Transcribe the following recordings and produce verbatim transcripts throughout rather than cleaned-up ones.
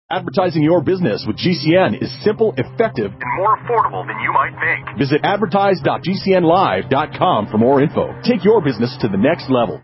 Advertising your business with G C N is simple, effective, and more affordable than you might think. Visit advertise dot g c n live dot com for more info. Take your business to the next level.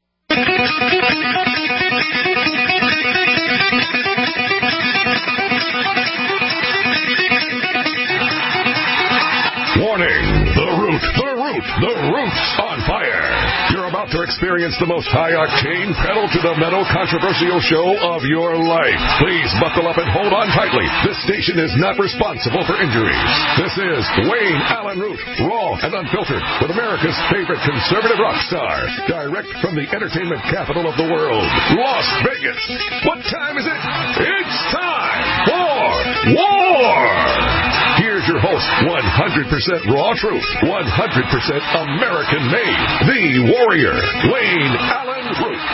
Warning! The Root, the Root, the Root's on fire. You're about to experience the most high-octane, pedal-to-the-metal controversial show of your life. Please buckle up and hold on tightly. This station is not responsible for injuries. This is Wayne Allen Root, raw and unfiltered, with America's favorite conservative rock star, direct from the entertainment capital of the world, Las Vegas. What time is it? It's time for war! Here's your host, one hundred percent raw truth, one hundred percent American-made, the warrior, Wayne Allen Root.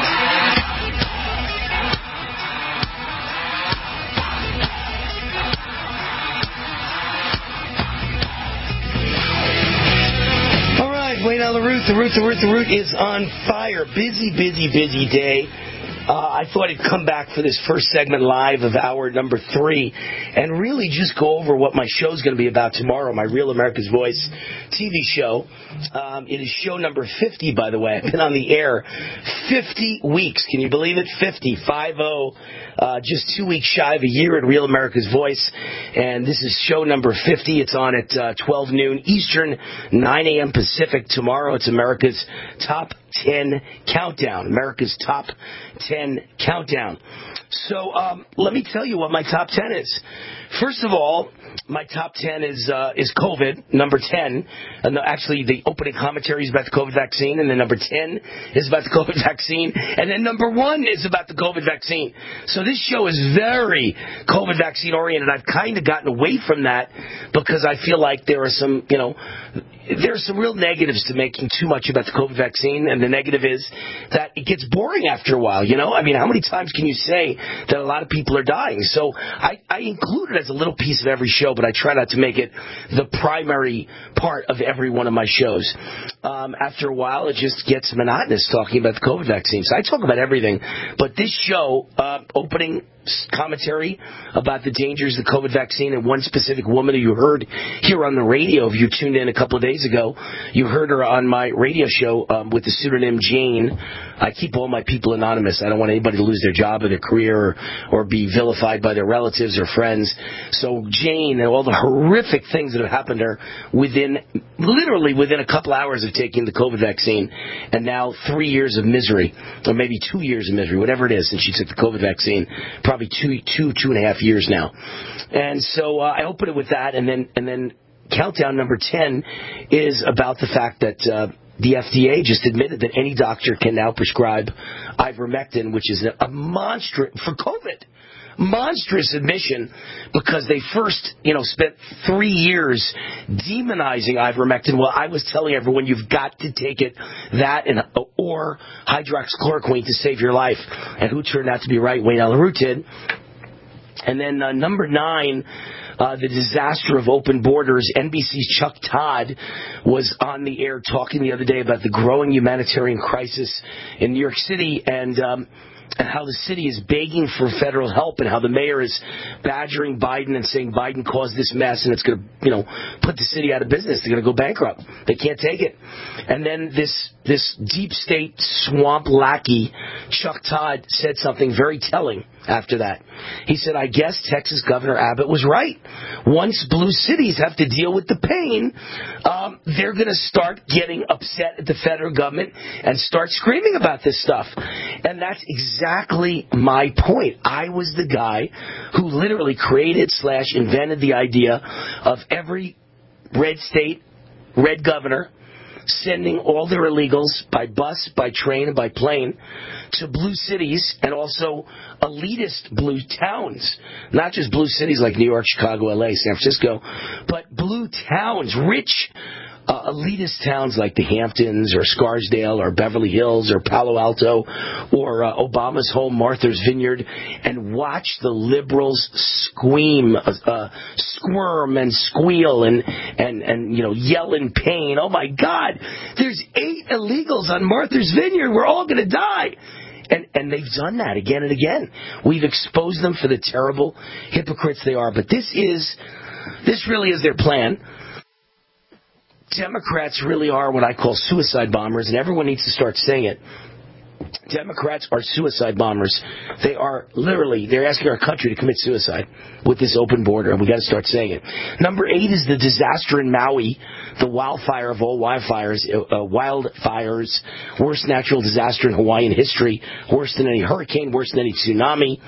All right, Wayne Allen Root, the Root, the Root, the Root is on fire. Busy, busy, busy day. Uh, I thought I'd come back for this first segment live of hour number three and really just go over what my show's going to be about tomorrow, my Real America's Voice T V show. Um, it is show number fifty, by the way. I've been on the air fifty weeks. Can you believe it? fifty, five oh, uh, just two weeks shy of a year at Real America's Voice. And this is show number fifty. It's on at uh, twelve noon Eastern, nine a.m. Pacific. Tomorrow it's America's Top ten Countdown. America's Top ten Countdown. So um, let me tell you what my top ten is. First of all, my top ten is uh, is COVID, number ten. And the, actually, the opening commentary is about the COVID vaccine, and then number ten is about the COVID vaccine, and then number one is about the COVID vaccine. So this show is very COVID vaccine oriented. I've kind of gotten away from that because I feel like there are some, you know, there are some real negatives to making too much about the COVID vaccine, and the negative is that it gets boring after a while, you know? I mean, how many times can you say that a lot of people are dying? So I, I include it as a little piece of every show, but I try not to make it the primary part of every one of my shows. Um, after a while, it just gets monotonous talking about the COVID vaccine. So I talk about everything, but this show, uh, opening commentary about the dangers of the COVID vaccine, and one specific woman who you heard here on the radio, if you tuned in a couple of days ago, you heard her on my radio show um, with the pseudonym Jane. I keep all my people anonymous. I don't want anybody to lose their job or their career or, or be vilified by their relatives or friends. So Jane and all the horrific things that have happened to her within, literally within a couple hours of taking the COVID vaccine, and now three years of misery, or maybe two years of misery, whatever it is, since she took the COVID vaccine, probably two, two, two and a half years now. And so uh, I open it with that, and then and then countdown number ten is about the fact that uh, the F D A just admitted that any doctor can now prescribe ivermectin, which is a, a monstrous for COVID. Monstrous admission, because they first, you know, spent three years demonizing ivermectin. Well, I was telling everyone you've got to take it, that and or hydroxychloroquine to save your life. And who turned out to be right? Wayne Allen Root did. And then uh, number nine, uh, the disaster of open borders. N B C's Chuck Todd was on the air talking the other day about the growing humanitarian crisis in New York City, and um, and how the city is begging for federal help, and how the mayor is badgering Biden and saying Biden caused this mess and it's going to, you know, put the city out of business. They're going to go bankrupt. They can't take it. And then this this deep state swamp lackey, Chuck Todd, said something very telling after that. He said, I guess Texas Governor Abbott was right. Once blue cities have to deal with the pain, um, they're going to start getting upset at the federal government and start screaming about this stuff. And that's exactly my point. I was the guy who literally created slash invented the idea of every red state, red governor, sending all their illegals by bus, by train, and by plane to blue cities, and also elitist blue towns. Not just blue cities like New York, Chicago, L A, San Francisco, but blue towns, rich uh, elitist towns like the Hamptons or Scarsdale or Beverly Hills or Palo Alto or uh, Obama's home, Martha's Vineyard, and watch the liberals scream, uh, squirm and squeal and, and, and, you know, yell in pain. Oh, my God, there's eight illegals on Martha's Vineyard. We're all going to die. And, and they've done that again and again. We've exposed them for the terrible hypocrites they are. But this is, this really is their plan. Democrats really are what I call suicide bombers, and everyone needs to start saying it. Democrats are suicide bombers. They are literally, they're asking our country to commit suicide with this open border, and we got to start saying it. Number eight is the disaster in Maui, the wildfire of all wildfires, uh, wildfires, worst natural disaster in Hawaiian history, worse than any hurricane, worse than any tsunami.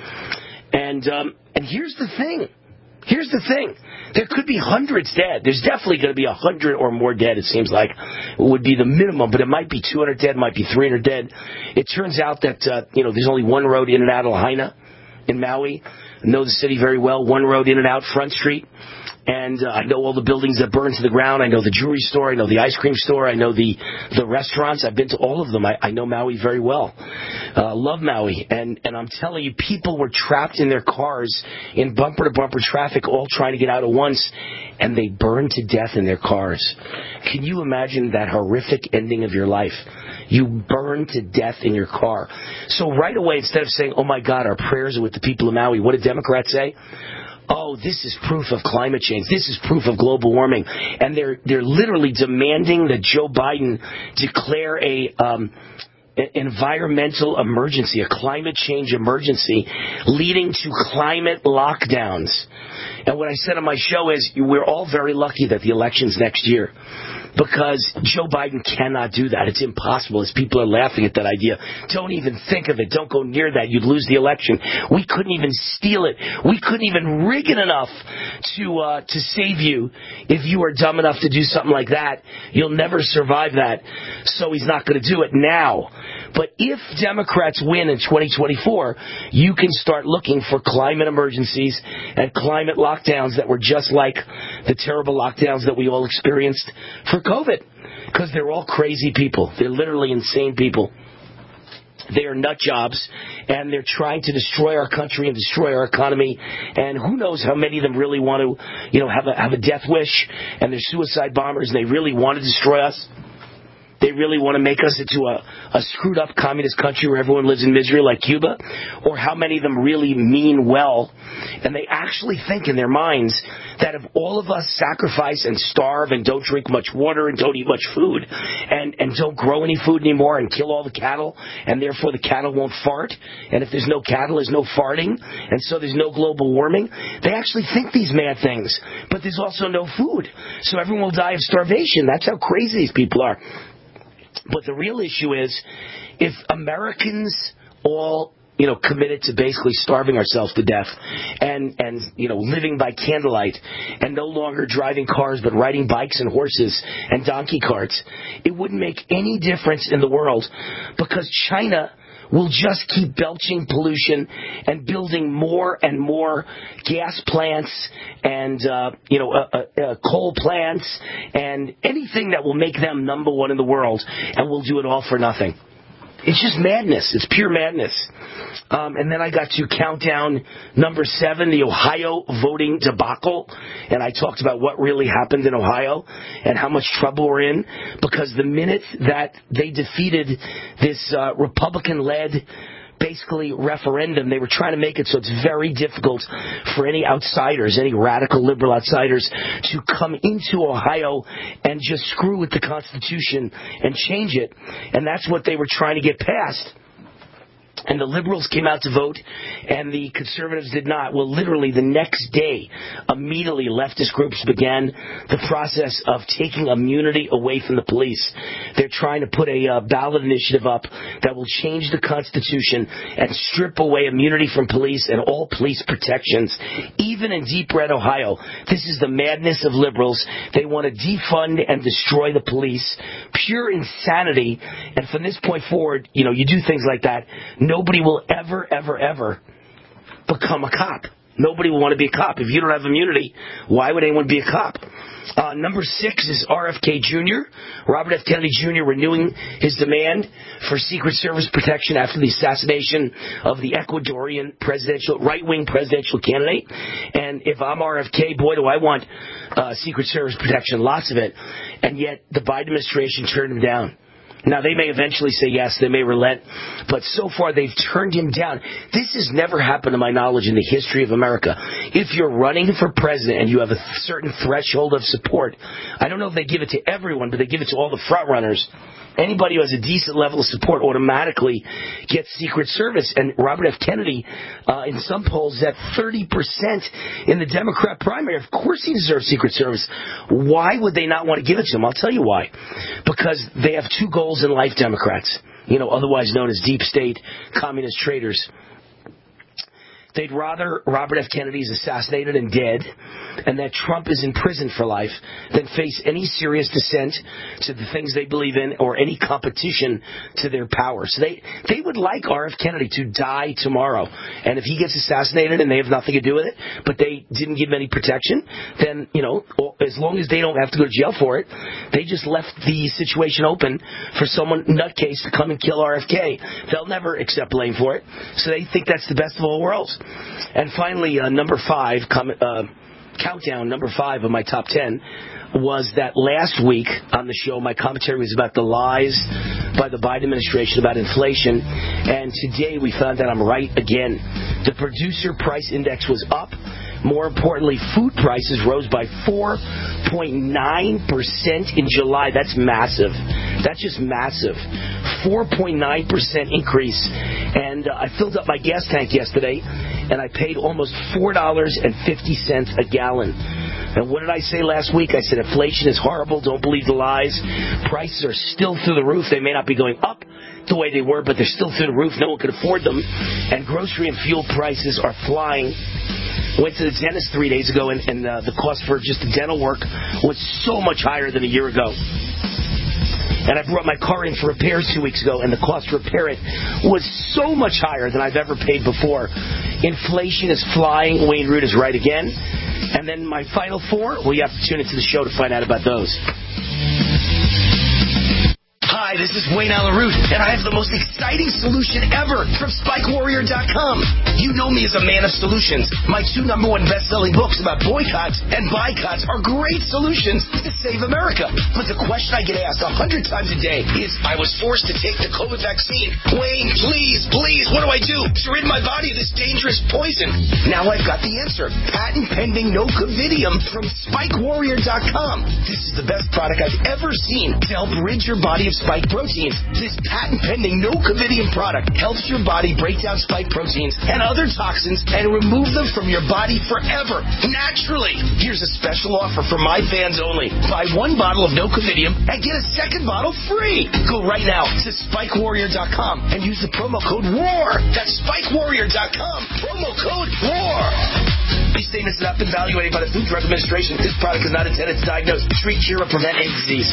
And um, and here's the thing. Here's the thing. There could be hundreds dead. There's definitely going to be a hundred or more dead, it seems like. It would be the minimum, but it might be two hundred dead, might be three hundred dead. It turns out that, uh, you know, there's only one road in and out of Lahaina in Maui. I know the city very well. One road in and out, Front Street. And uh, I know all the buildings that burn to the ground. I know the jewelry store. I know the ice cream store. I know the, the restaurants. I've been to all of them. I, I know Maui very well. Uh, love Maui. And, and I'm telling you, people were trapped in their cars in bumper-to-bumper traffic, all trying to get out at once, and they burned to death in their cars. Can you imagine that horrific ending of your life? You burn to death in your car. So right away, instead of saying, oh, my God, our prayers are with the people of Maui, what did Democrats say? Oh, this is proof of climate change. This is proof of global warming. And they're they're literally demanding that Joe Biden declare a um, an environmental emergency, a climate change emergency, leading to climate lockdowns. And what I said on my show is we're all very lucky that the election's next year, because Joe Biden cannot do that. It's impossible, as people are laughing at that idea. Don't even think of it. Don't go near that. You'd lose the election. We couldn't even steal it. We couldn't even rig it enough to uh, to save you. If you are dumb enough to do something like that, you'll never survive that. So he's not going to do it now. But if Democrats win in twenty twenty-four, you can start looking for climate emergencies and climate lockdowns that were just like the terrible lockdowns that we all experienced for COVID, because they're all crazy people. They're literally insane people. They are nut jobs, and they're trying to destroy our country and destroy our economy. And who knows how many of them really want to, you know, have a have a death wish, and they're suicide bombers, and they really want to destroy us. They really want to make us into a, a screwed up communist country where everyone lives in misery like Cuba? Or how many of them really mean well, and they actually think in their minds that if all of us sacrifice and starve and don't drink much water and don't eat much food and, and don't grow any food anymore and kill all the cattle, and therefore the cattle won't fart, and if there's no cattle, there's no farting, and so there's no global warming, they actually think these mad things. But there's also no food, so everyone will die of starvation. That's how crazy these people are. But the real issue is, if Americans all, you know, committed to basically starving ourselves to death and, and, you know, living by candlelight and no longer driving cars but riding bikes and horses and donkey carts, it wouldn't make any difference in the world, because China will just keep belching pollution and building more and more gas plants and, uh, you know, uh, uh, uh, coal plants and anything that will make them number one in the world, and we'll do it all for nothing. It's just madness. It's pure madness. Um, and then I got to count down number seven, the Ohio voting debacle. And I talked about what really happened in Ohio and how much trouble we're in, because the minute that they defeated this uh, Republican-led basically referendum, they were trying to make it so it's very difficult for any outsiders, any radical liberal outsiders, to come into Ohio and just screw with the Constitution and change it. And that's what they were trying to get passed. And the liberals came out to vote, and the conservatives did not. Well, literally the next day, immediately leftist groups began the process of taking immunity away from the police. They're trying to put a uh, ballot initiative up that will change the Constitution and strip away immunity from police and all police protections, even in deep red Ohio. This is the madness of liberals. They want to defund and destroy the police. Pure insanity. And from this point forward, you know, you do things like that, nobody will ever, ever, ever become a cop. Nobody will want to be a cop. If you don't have immunity, why would anyone be a cop? Uh, number six is R F K Junior Robert F. Kennedy Junior renewing his demand for Secret Service protection after the assassination of the Ecuadorian presidential, right-wing presidential candidate. And if I'm R F K, boy, do I want uh, Secret Service protection, lots of it. And yet the Biden administration turned him down. Now, they may eventually say yes, they may relent, but so far they've turned him down. This has never happened, to my knowledge, in the history of America. If you're running for president and you have a certain threshold of support, I don't know if they give it to everyone, but they give it to all the front runners. Anybody who has a decent level of support automatically gets Secret Service. And Robert F. Kennedy, uh, in some polls, is at thirty percent in the Democrat primary. Of course he deserves Secret Service. Why would they not want to give it to him? I'll tell you why. Because they have two goals in life, Democrats, you know, otherwise known as deep state communist traitors. They'd rather Robert F. Kennedy is assassinated and dead, and that Trump is in prison for life, than face any serious dissent to the things they believe in or any competition to their power. So they, they would like R F. Kennedy to die tomorrow. And if he gets assassinated and they have nothing to do with it, but they didn't give him any protection, then, you know, as long as they don't have to go to jail for it, they just left the situation open for someone nutcase to come and kill R F K. They'll never accept blame for it. So they think that's the best of all worlds. And finally, uh, number five, com- uh, countdown number five of my top ten was that last week on the show, my commentary was about the lies by the Biden administration about inflation. And today we found that I'm right again. The producer price index was up. More importantly, food prices rose by four point nine percent in July. That's massive. That's just massive. four point nine percent increase. And uh, I filled up my gas tank yesterday, and I paid almost four dollars and fifty cents a gallon. And what did I say last week? I said inflation is horrible. Don't believe the lies. Prices are still through the roof. They may not be going up the way they were, but they're still through the roof. No one could afford them. And grocery and fuel prices are flying. Went to the dentist three days ago, and, and uh, the cost for just the dental work was so much higher than a year ago. And I brought my car in for repairs two weeks ago, and the cost to repair it was so much higher than I've ever paid before. Inflation is flying. Wayne Root is right again. And then my final four, well, you have to tune into the show to find out about those. Hi, this is Wayne Allyn Root, and I have the most exciting solution ever from Spike Warrior dot com. You know me as a man of solutions. My two number one best-selling books about boycotts and boycotts are great solutions to save America. But the question I get asked a hundred times a day is, I was forced to take the COVID vaccine. Wayne, please, please, what do I do to rid my body of this dangerous poison? Now I've got the answer. Patent-pending Nocovidium from Spike Warrior dot com. This is the best product I've ever seen to help rid your body of spike proteins. This patent-pending Nocovidium product helps your body break down spike proteins and other toxins and remove them from your body forever, naturally. Here's a special offer for my fans only. Buy one bottle of Nocovidium and get a second bottle free. Go right now to Spike Warrior dot com and use the promo code WAR. That's Spike Warrior dot com. Promo code WAR. These statements have not been evaluated by the Food Drug Administration. This product is not intended to diagnose, treat, cure, or prevent any disease.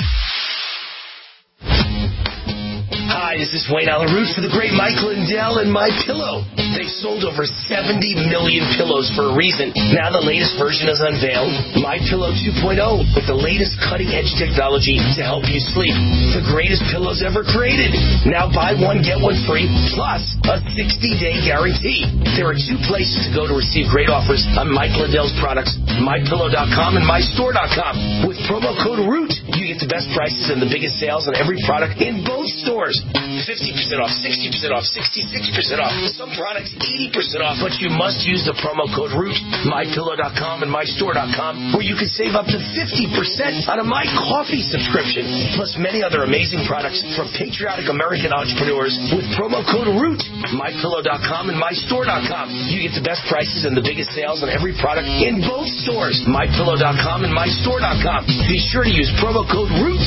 Hi, this is Wayne Allyn Root for the great Mike Lindell and My Pillow. They've sold over seventy million pillows for a reason. Now the latest version is unveiled, My Pillow two point oh, with the latest cutting-edge technology to help you sleep. The greatest pillows ever created. Now buy one, get one free, plus a sixty-day guarantee. There are two places to go to receive great offers on Mike Lindell's products, My Pillow dot com and My Store dot com. With promo code ROOT, you get the best prices and the biggest sales on every product in both stores. fifty percent off, sixty percent off, sixty-six percent off. Some products eighty percent off, but you must use the promo code ROOT, My Pillow dot com and My Store dot com, where you can save up to fifty percent on a My Coffee subscription, plus many other amazing products from patriotic American entrepreneurs with promo code ROOT, My Pillow dot com and My Store dot com. You get the best prices and the biggest sales on every product in both stores, My Pillow dot com and My Store dot com. Be sure to use promo code ROOT.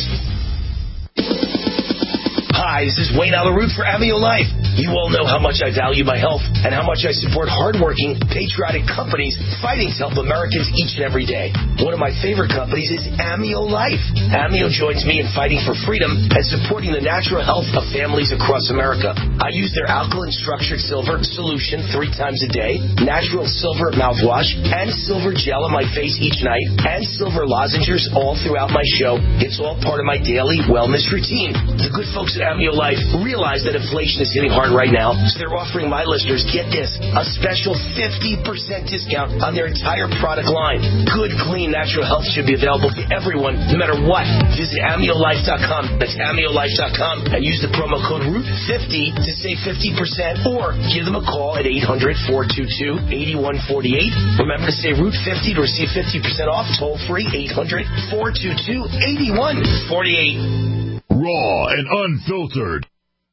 Hi, this is Wayne Allyn Root for Amio Life. You all know how much I value my health and how much I support hardworking, patriotic companies fighting to help Americans each and every day. One of my favorite companies is Amio Life. Amio joins me in fighting for freedom and supporting the natural health of families across America. I use their alkaline structured silver solution three times a day, natural silver mouthwash, and silver gel on my face each night, and silver lozenges all throughout my show. It's all part of my daily wellness routine. The good folks at Amio Life realize that inflation is hitting hard discount right now. So they're offering my listeners, get this, a special fifty percent discount on their entire product line. Good, clean, natural health should be available to everyone, no matter what. Visit amio life dot com. That's amio life dot com and use the promo code root fifty to save fifty percent or give them a call at eight hundred, four two two, eight one four eight. Remember to say root fifty to receive fifty percent off. Toll free eight hundred, four two two, eight one four eight. Raw and unfiltered.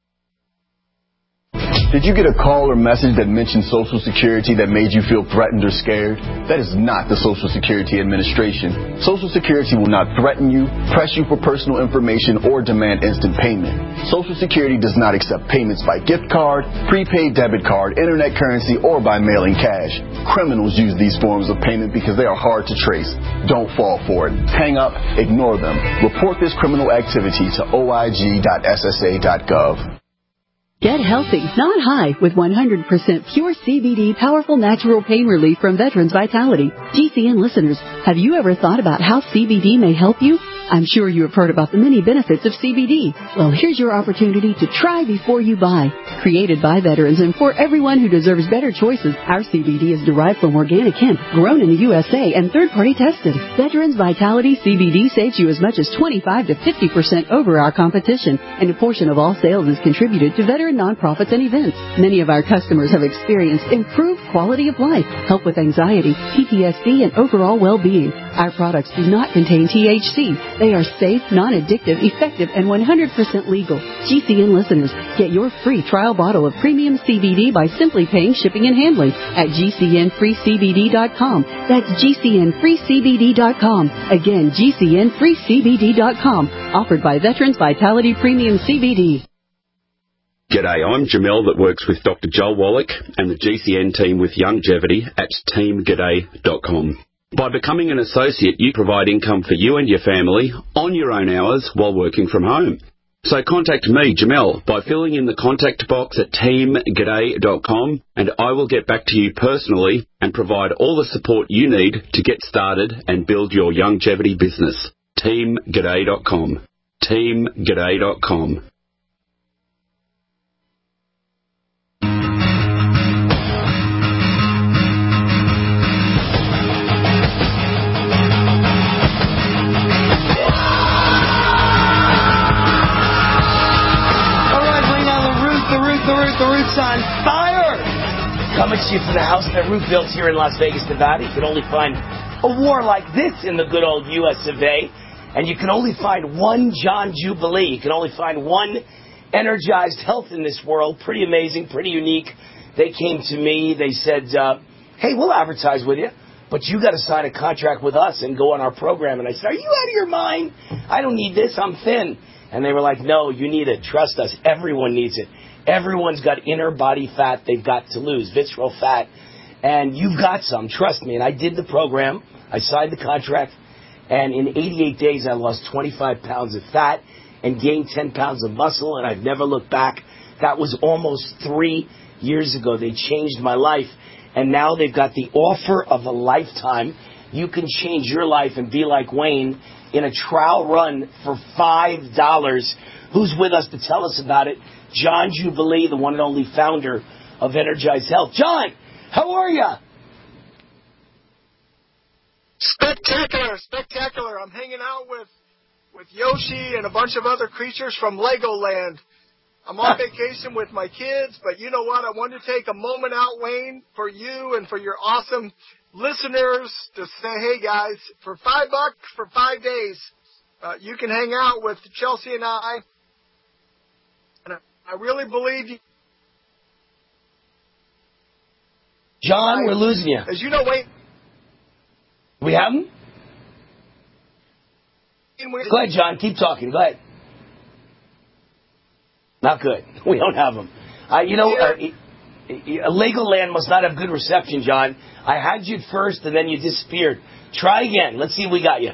Did you get a call or message that mentioned Social Security that made you feel threatened or scared? That is not the Social Security Administration. Social Security will not threaten you, press you for personal information, or demand instant payment. Social Security does not accept payments by gift card, prepaid debit card, internet currency, or by mailing cash. Criminals use these forms of payment because they are hard to trace. Don't fall for it. Hang up, ignore them. Report this criminal activity to O I G dot S S A dot gov. Get healthy, not high, with one hundred percent pure C B D powerful natural pain relief from Veterans Vitality. G C N listeners, have you ever thought about how C B D may help you? I'm sure you have heard about the many benefits of C B D. Well, here's your opportunity to try before you buy. Created by veterans and for everyone who deserves better choices, our C B D is derived from organic hemp, grown in the U S A, and third-party tested. Veterans Vitality C B D saves you as much as twenty-five to fifty percent over our competition, and a portion of all sales is contributed to veteran nonprofits and events. Many of our customers have experienced improved quality of life, help with anxiety, P T S D, and overall well-being. Our products do not contain T H C. They are safe, non-addictive, effective, and one hundred percent legal. G C N listeners, get your free trial bottle of premium C B D by simply paying shipping and handling at G C N free C B D dot com. That's G C N free C B D dot com. Again, G C N free C B D dot com. Offered by Veterans Vitality Premium C B D. G'day, I'm Jamel that works with Doctor Joel Wallach and the G C N team with Longevity at team g'day dot com. By becoming an associate, you provide income for you and your family on your own hours while working from home. So contact me, Jamel, by filling in the contact box at team g'day dot com, and I will get back to you personally and provide all the support you need to get started and build your longevity business. team g'day dot com. team g'day dot com. The Root's on fire! Coming to you from the house that Root built here in Las Vegas, Nevada. You can only find a war like this in the good old U S of A. And you can only find one John Jubilee. You can only find one Energized Health in this world. Pretty amazing, pretty unique. They came to me. They said, uh, hey, we'll advertise with you, but you got to sign a contract with us and go on our program. And I said, are you out of your mind? I don't need this. I'm thin. And they were like, no, you need it. Trust us. Everyone needs it. Everyone's got inner body fat they've got to lose, visceral fat, and you've got some, trust me. And I did the program, I signed the contract, and in eighty-eight days I lost twenty-five pounds of fat and gained ten pounds of muscle, and I've never looked back. That was almost three years ago. They changed my life, and now they've got the offer of a lifetime. You can change your life and be like Wayne in a trial run for five dollars. Who's with us to tell us about it? John Jubilee, the one and only founder of Energized Health. John, how are you? Spectacular, spectacular. I'm hanging out with, with Yoshi and a bunch of other creatures from Legoland. I'm on vacation with my kids, but you know what? I wanted to take a moment out, Wayne, for you and for your awesome listeners to say, hey, guys, for five bucks for five days, uh, you can hang out with Chelsea and I. I really believe you. John, we're losing you. As you know, Wayne. We have him? Go ahead, John. Keep talking. Go ahead. Not good. We don't have him. Uh, you know, uh, Legoland must not have good reception, John. I had you first, and then you disappeared. Try again. Let's see if we got you.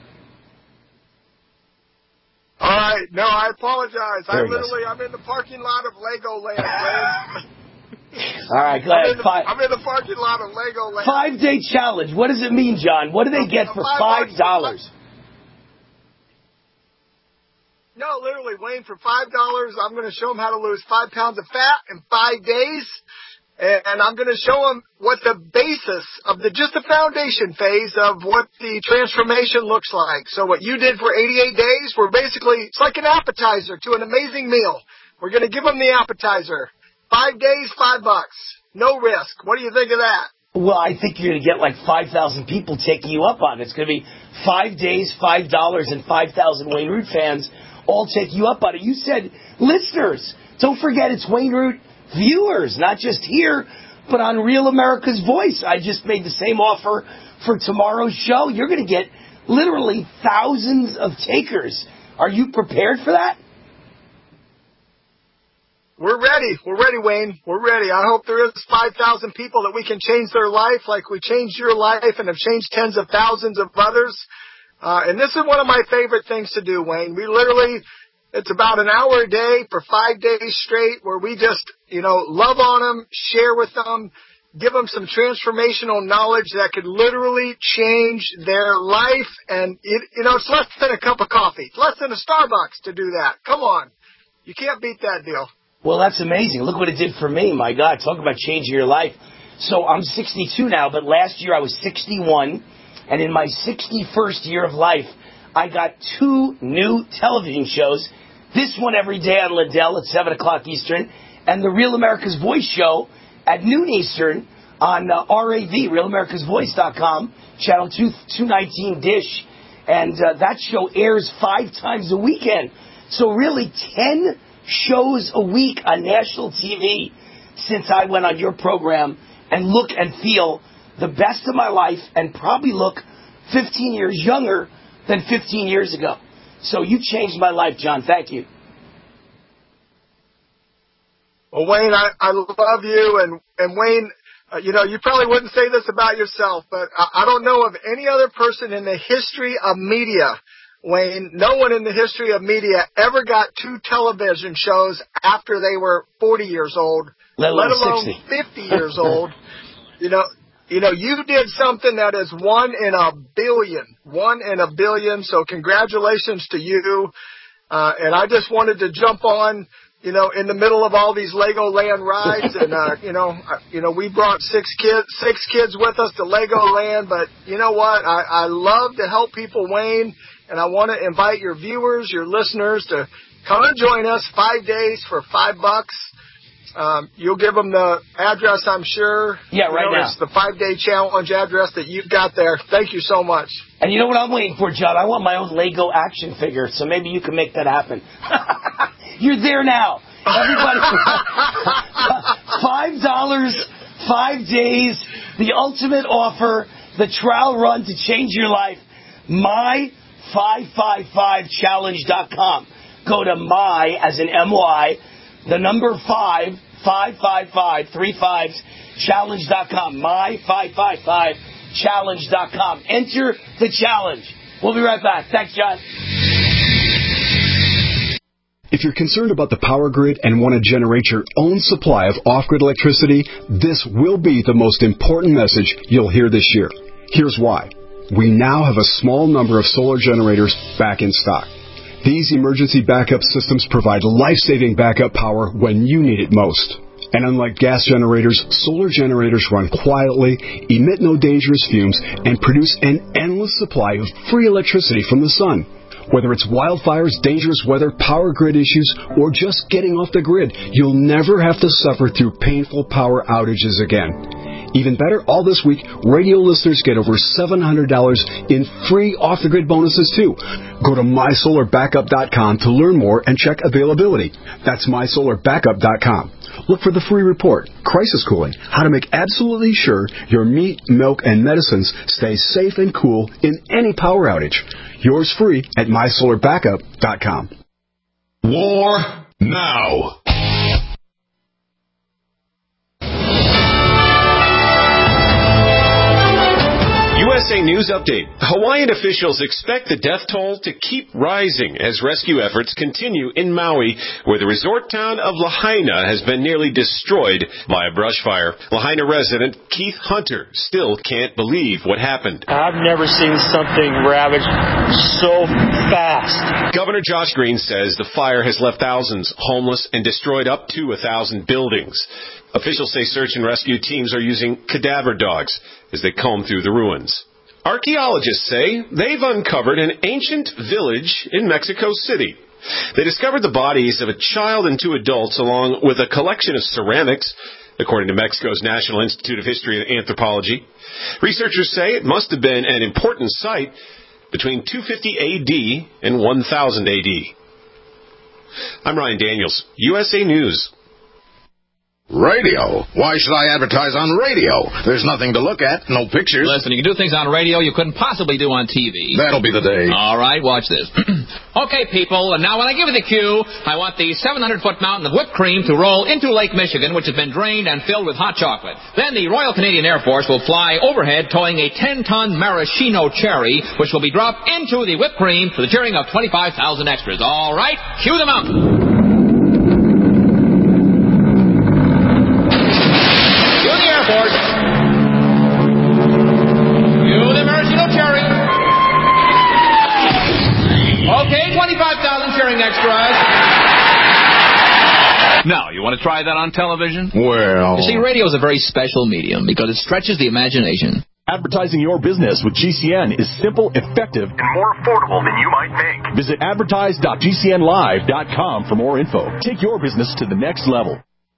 All right. No, I apologize. There I literally, I'm in the parking lot of Legoland. All right, go ahead. I'm in, the, five, I'm in the parking lot of Legoland. Five-day challenge. What does it mean, John? What do they get for five dollars? No, literally, Wayne, for five dollars, I'm going to show them how to lose five pounds of fat in five days. And I'm going to show them what the basis of the, just the foundation phase of what the transformation looks like. So what you did for eighty-eight days, we're basically, it's like an appetizer to an amazing meal. We're going to give them the appetizer. Five days, five bucks. No risk. What do you think of that? Well, I think you're going to get like five thousand people taking you up on it. It's going to be five days, five dollars, and five thousand Wayne Root fans all take you up on it. You said listeners. Don't forget it's Wayne Root viewers, not just here, but on Real America's Voice. I just made the same offer for tomorrow's show. You're going to get literally thousands of takers. Are you prepared for that? We're ready. We're ready, Wayne. We're ready. I hope there is five thousand people that we can change their life like we changed your life and have changed tens of thousands of others. Uh, and this is one of my favorite things to do, Wayne. We literally... It's about an hour a day for five days straight where we just, you know, love on them, share with them, give them some transformational knowledge that could literally change their life. And, it, you know, it's less than a cup of coffee. It's less than a Starbucks to do that. Come on. You can't beat that deal. Well, that's amazing. Look what it did for me. My God, talk about changing your life. So I'm sixty-two now, but last year I was sixty-one. And in my sixty-first year of life, I got two new television shows. This one every day on Liddell at seven o'clock Eastern, and the Real America's Voice show at noon Eastern on uh, R A V, real americas voice dot com, channel two nineteen Dish. And uh, that show airs five times a weekend. So really ten shows a week on national T V since I went on your program, and look and feel the best of my life and probably look fifteen years younger than fifteen years ago. So you changed my life, John. Thank you. Well, Wayne, I, I love you. And, and Wayne, uh, you know, you probably wouldn't say this about yourself, but I, I don't know of any other person in the history of media, Wayne, no one in the history of media ever got two television shows after they were forty years old, let alone, let alone fifty years old. You know, You know, you did something that is one in a billion, one in a billion. So congratulations to you. Uh, and I just wanted to jump on, you know, in the middle of all these Legoland rides. And, uh, you know, uh, you know, we brought six kids, six kids with us to Legoland. But you know what? I, I love to help people, Wayne. And I want to invite your viewers, your listeners to come and join us five days for five bucks. Um, you'll give them the address, I'm sure. Yeah, right you know, now. It's the five-day challenge address that you've got there. Thank you so much. And you know what I'm waiting for, John? I want my own Lego action figure, so maybe you can make that happen. You're there now. Everybody. five dollars, five days, the ultimate offer, the trial run to change your life. my five five five challenge dot com. Go to my, as in M Y, the number five, five five five, three fives, challenge dot com. my five five five challenge dot com. Enter the challenge. We'll be right back. Thanks, John. If you're concerned about the power grid and want to generate your own supply of off-grid electricity, this will be the most important message you'll hear this year. Here's why. We now have a small number of solar generators back in stock. These emergency backup systems provide life-saving backup power when you need it most. And unlike gas generators, solar generators run quietly, emit no dangerous fumes, and produce an endless supply of free electricity from the sun. Whether it's wildfires, dangerous weather, power grid issues, or just getting off the grid, you'll never have to suffer through painful power outages again. Even better, all this week, radio listeners get over seven hundred dollars in free off-the-grid bonuses, too. Go to my solar backup dot com to learn more and check availability. That's my solar backup dot com. Look for the free report, Crisis Cooling, how to make absolutely sure your meat, milk, and medicines stay safe and cool in any power outage. Yours free at my solar backup dot com. War now. U S A News Update. Hawaiian officials expect the death toll to keep rising as rescue efforts continue in Maui, where the resort town of Lahaina has been nearly destroyed by a brush fire. Lahaina resident Keith Hunter still can't believe what happened. I've never seen something ravage so fast. Governor Josh Green says the fire has left thousands homeless and destroyed up to a thousand buildings. Officials say search and rescue teams are using cadaver dogs as they comb through the ruins. Archaeologists say they've uncovered an ancient village in Mexico City. They discovered the bodies of a child and two adults along with a collection of ceramics, according to Mexico's National Institute of History and Anthropology. Researchers say it must have been an important site between two fifty A D and one thousand A D. I'm Ryan Daniels, U S A News. Radio? Why should I advertise on radio? There's nothing to look at, no pictures. Listen, you can do things on radio you couldn't possibly do on T V. That'll be the day. All right, watch this. Okay, people, and now when I give you the cue, I want the seven hundred foot mountain of whipped cream to roll into Lake Michigan, which has been drained and filled with hot chocolate. Then the Royal Canadian Air Force will fly overhead towing a ten ton maraschino cherry, which will be dropped into the whipped cream for the cheering of twenty-five thousand extras. All right, cue the mountain. Okay, twenty-five thousand cheering extras. Now, you want to try that on television? Well... You see, radio is a very special medium because it stretches the imagination. Advertising your business with G C N is simple, effective, and more affordable than you might think. Visit advertise dot G C N live dot com for more info. Take your business to the next level.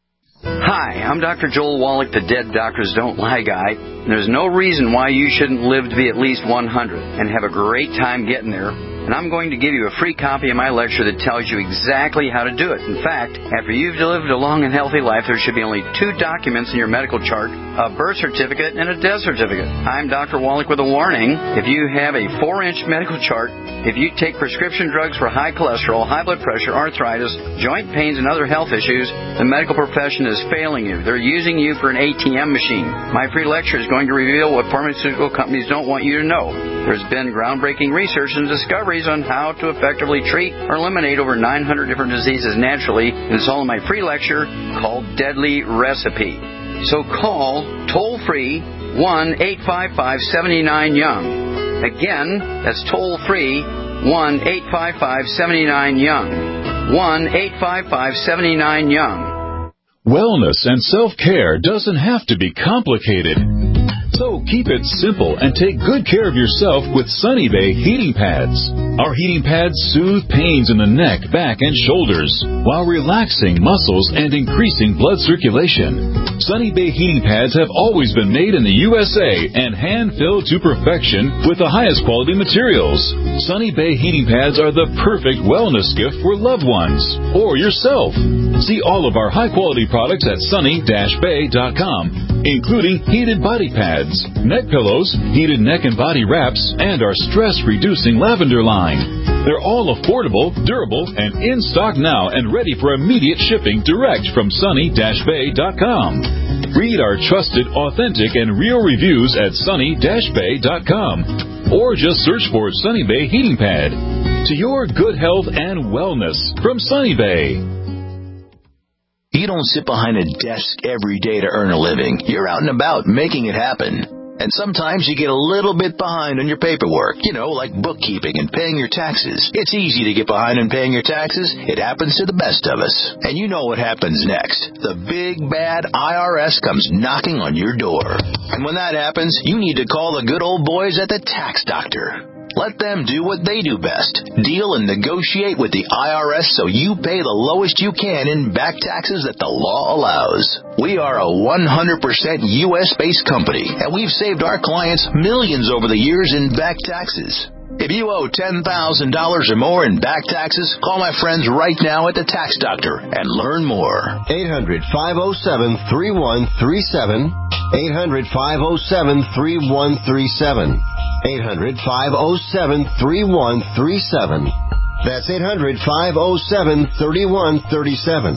Hi, I'm Doctor Joel Wallach, the Dead Doctors Don't Lie guy. And there's no reason why you shouldn't live to be at least one hundred and have a great time getting there. And I'm going to give you a free copy of my lecture that tells you exactly how to do it. In fact, after you've lived a long and healthy life, there should be only two documents in your medical chart, a birth certificate and a death certificate. I'm Doctor Wallach with a warning. If you have a four inch medical chart, if you take prescription drugs for high cholesterol, high blood pressure, arthritis, joint pains, and other health issues, the medical profession is failing you. They're using you for an A T M machine. My free lecture is going to reveal what pharmaceutical companies don't want you to know. There's been groundbreaking research and discoveries on how to effectively treat or eliminate over nine hundred different diseases naturally, and it's all in my free lecture called Deadly Recipe. So call toll-free one eight five five, seven nine, young. Again, that's toll-free one eight five five, seven nine, young. one eight five five, seven nine, young. Wellness and self-care doesn't have to be complicated. So keep it simple and take good care of yourself with Sunny Bay heating pads. Our heating pads soothe pains in the neck, back, and shoulders while relaxing muscles and increasing blood circulation. Sunny Bay heating pads have always been made in the U S A and hand-filled to perfection with the highest quality materials. Sunny Bay heating pads are the perfect wellness gift for loved ones or yourself. See all of our high-quality products at sunny dash bay dot com, including heated body pads, neck pillows, heated neck and body wraps, and our stress-reducing lavender line. They're all affordable, durable, and in stock now and ready for immediate shipping direct from sunny dash bay dot com. Read our trusted, authentic, and real reviews at sunny dash bay dot com. Or just search for Sunny Bay Heating Pad. To your good health and wellness from Sunny Bay. You don't sit behind a desk every day to earn a living. You're out and about making it happen. And sometimes you get a little bit behind on your paperwork, you know, like bookkeeping and paying your taxes. It's easy to get behind on paying your taxes. It happens to the best of us. And you know what happens next. The big, bad I R S comes knocking on your door. And when that happens, you need to call the good old boys at the Tax Doctor. Let them do what they do best. Deal and negotiate with the I R S so you pay the lowest you can in back taxes that the law allows. We are a one hundred percent U S-based company, and we've saved our clients millions over the years in back taxes. If you owe ten thousand dollars or more in back taxes, call my friends right now at the Tax Doctor and learn more. eight hundred, five oh seven, three one three seven. eight hundred, five oh seven, three one three seven. eight hundred, five oh seven, three one three seven. That's eight hundred, five oh seven, three one three seven.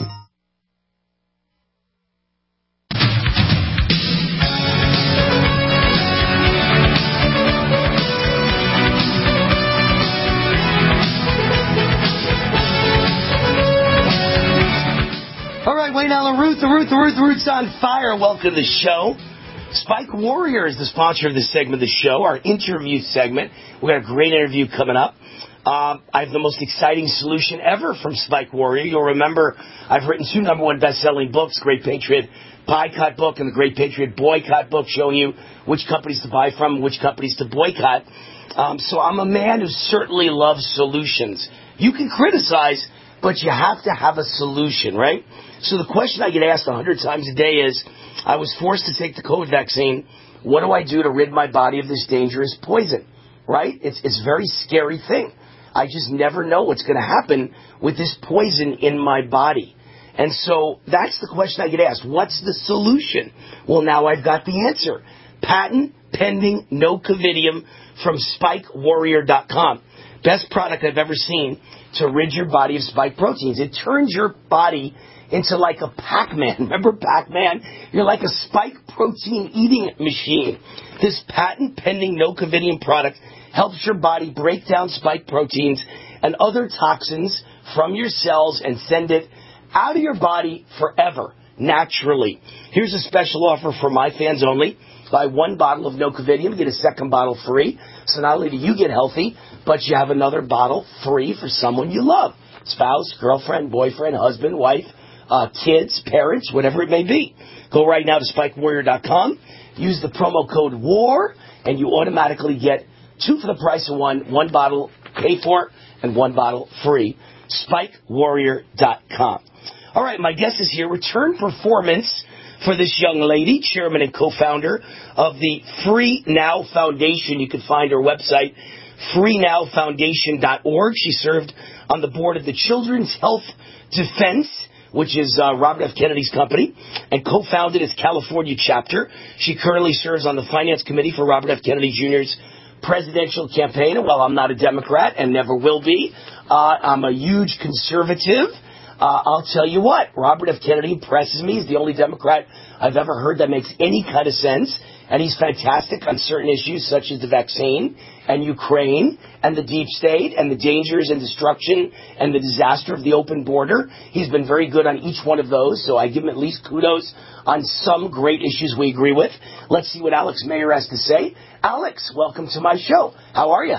Root, the Root, the Root's on fire. Welcome to the show. Spike Warrior is the sponsor of this segment of the show, our interview segment. We've got a great interview coming up. Uh, I have the most exciting solution ever from Spike Warrior. You'll remember I've written two number one best-selling books, Great Patriot Boycott book and the Great Patriot Boycott book, showing you which companies to buy from and which companies to boycott. Um, so I'm a man who certainly loves solutions. You can criticize, but you have to have a solution, right? So the question I get asked a hundred times a day is, I was forced to take the COVID vaccine. What do I do to rid my body of this dangerous poison? Right? It's it's a very scary thing. I just never know what's going to happen with this poison in my body. And so that's the question I get asked. What's the solution? Well, now I've got the answer. Patent pending no-covidium from spike warrior dot com. Best product I've ever seen to rid your body of spike proteins. It turns your body into like a Pac-Man. Remember Pac-Man? You're like a spike protein eating machine. This patent pending no-covidium product helps your body break down spike proteins and other toxins from your cells and send it out of your body forever, naturally. Here's a special offer for my fans only. Buy one bottle of no-covidium, get a second bottle free. So not only do you get healthy, but you have another bottle free for someone you love. Spouse, girlfriend, boyfriend, husband, wife, uh, kids, parents, whatever it may be. Go right now to spike warrior dot com. Use the promo code WAR, and you automatically get two for the price of one. One bottle paid for and one bottle free. spike warrior dot com. All right, my guest is here. Return performance for this young lady, chairman and co-founder of the Free Now Foundation. You can find her website, free now foundation dot org. She served on the board of the Children's Health Defense, which is uh, Robert F. Kennedy's company, and co-founded its California chapter. She currently serves on the finance committee for Robert F. Kennedy Junior's presidential campaign. And while I'm not a Democrat and never will be, uh, I'm a huge conservative. Uh, I'll tell you what, Robert F. Kennedy impresses me. He's the only Democrat I've ever heard that makes any kind of sense. And he's fantastic on certain issues such as the vaccine and Ukraine and the deep state and the dangers and destruction and the disaster of the open border. He's been very good on each one of those, so I give him at least kudos on some great issues we agree with. Let's see what Alex Mayer has to say. Alex, welcome to my show. How are you?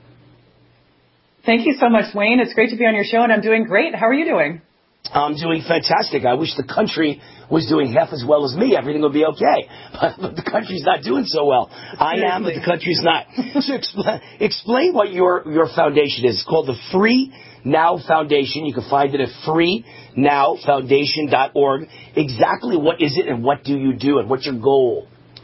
Thank you so much, Wayne. It's great to be on your show, and I'm doing great. How are you doing? I'm doing fantastic. I wish the country was doing half as well as me. Everything would be okay. But, but the country's not doing so well. I am, but the country's not. So expl- explain what your, your foundation is. It's called the Free Now Foundation. You can find it at free now foundation dot org. Exactly what is it and what do you do and what's your goal?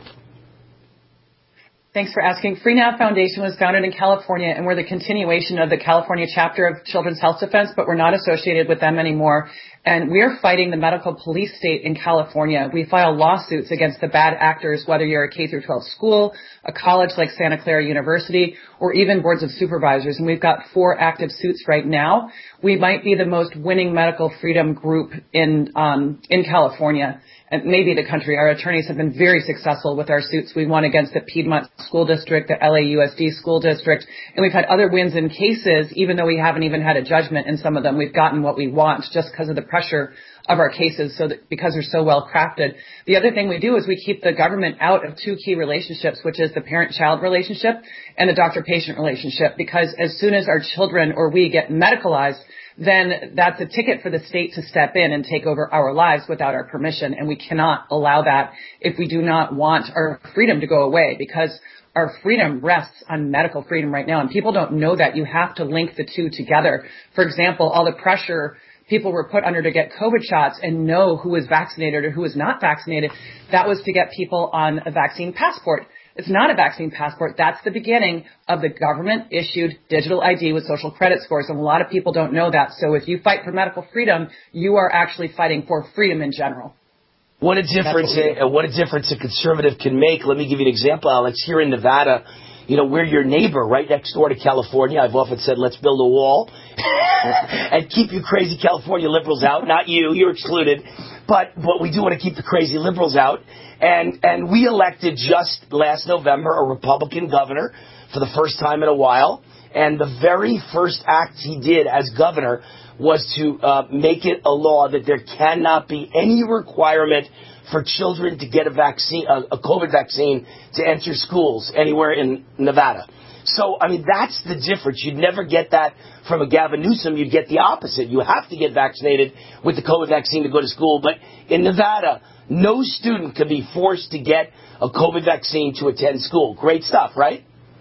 Thanks for asking. Free Now Foundation was founded in California, and we're the continuation of the California chapter of Children's Health Defense, but we're not associated with them anymore. And we're fighting the medical police state in California. We file lawsuits against the bad actors, whether you're a K through twelve school, a college like Santa Clara University, or even boards of supervisors. And we've got four active suits right now. We might be the most winning medical freedom group in um, in California, and maybe the country. Our attorneys have been very successful with our suits. We won against the Piedmont School District, the L A U S D School District, and we've had other wins in cases, even though we haven't even had a judgment in some of them. We've gotten what we want just because of the pressure of our cases, so that because they're so well crafted. The other thing we do is we keep the government out of two key relationships, which is the parent-child relationship and the doctor-patient relationship, because as soon as our children or we get medicalized, then that's a ticket for the state to step in and take over our lives without our permission. And we cannot allow that if we do not want our freedom to go away, because our freedom rests on medical freedom right now. And people don't know that. You have to link the two together. For example, all the pressure people were put under to get COVID shots and know who was vaccinated or who was not vaccinated, that was to get people on a vaccine passport. It's not a vaccine passport. That's the beginning of the government-issued digital I D with social credit scores, and a lot of people don't know that. So if you fight for medical freedom, you are actually fighting for freedom in general. What a difference! What, a, what a difference a conservative can make. Let me give you an example, Alex. Here in Nevada, you know, we're your neighbor right next door to California. I've often said, let's build a wall and keep you crazy California liberals out. Not you, you're excluded. But but we do want to keep the crazy liberals out. And and we elected just last November a Republican governor for the first time in a while. And the very first act he did as governor was to uh, make it a law that there cannot be any requirement for children to get a vaccine, a, a COVID vaccine, to enter schools anywhere in Nevada. So, I mean, that's the difference. You'd never get that from a Gavin Newsom. You'd get the opposite. You have to get vaccinated with the COVID vaccine to go to school. But in Nevada, no student can be forced to get a COVID vaccine to attend school. Great stuff, right?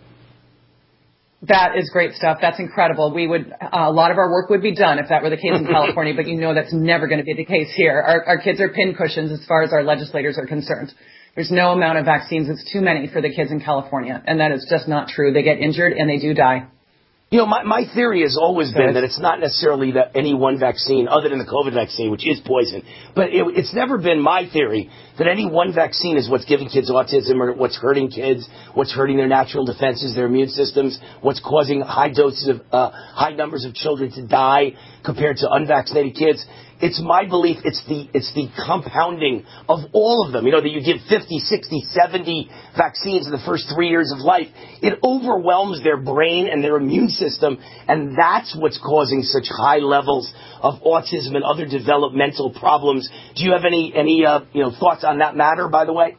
That is great stuff. That's incredible. We would, uh, a lot of our work would be done if that were the case in California, but you know that's never going to be the case here. Our, our kids are pincushions as far as our legislators are concerned. There's no amount of vaccines. It's too many for the kids in California, and that is just not true. They get injured and they do die. You know, my, my theory has always been that it's not necessarily that any one vaccine, other than the COVID vaccine, which is poison, but it, it's never been my theory that any one vaccine is what's giving kids autism or what's hurting kids, what's hurting their natural defenses, their immune systems, what's causing high doses of, uh, high numbers of children to die compared to unvaccinated kids. It's my belief it's the it's the compounding of all of them. You know, that you give fifty, sixty, seventy vaccines in the first three years of life. It overwhelms their brain and their immune system, and that's what's causing such high levels of autism and other developmental problems. Do you have any, any uh, you know, thoughts on that matter, by the way?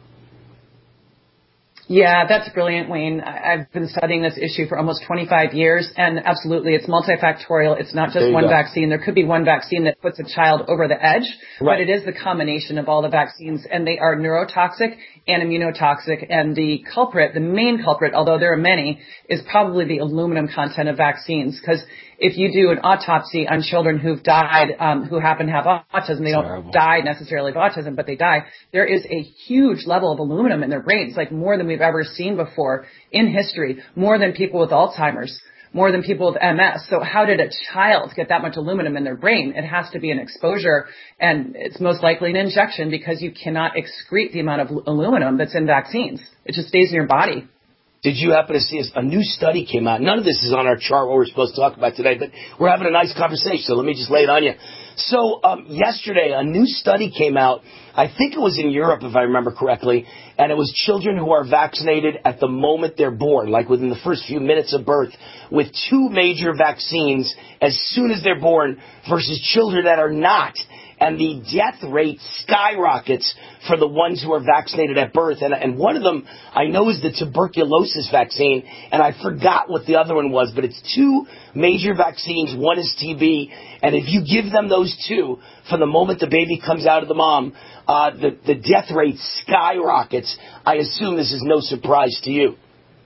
Yeah, that's brilliant, Wayne. I've been studying this issue for almost twenty-five years, and absolutely, it's multifactorial. It's not just one go. vaccine. There could be one vaccine that puts a child over the edge, right. But it is the combination of all the vaccines, and they are neurotoxic and immunotoxic, and the culprit, the main culprit, although there are many, is probably the aluminum content of vaccines, because if you do an autopsy on children who've died, um, who happen to have autism, they don't Terrible. die necessarily of autism, but they die, there is a huge level of aluminum in their brains, like more than we've ever seen before in history, more than people with Alzheimer's, more than people with M S. So how did a child get that much aluminum in their brain? It has to be an exposure, and it's most likely an injection, because you cannot excrete the amount of aluminum that's in vaccines. It just stays in your body. Did you happen to see a new study came out? None of this is on our chart, what we're supposed to talk about today, but we're having a nice conversation, so let me just lay it on you. So um, yesterday, a new study came out. I think it was in Europe, if I remember correctly, and it was children who are vaccinated at the moment they're born, like within the first few minutes of birth, with two major vaccines as soon as they're born versus children that are not. And the death rate skyrockets for the ones who are vaccinated at birth. And, and one of them I know is the tuberculosis vaccine, and I forgot what the other one was, but it's two major vaccines. One is T B, and if you give them those two from the moment the baby comes out of the mom, uh, the, the death rate skyrockets. I assume this is no surprise to you.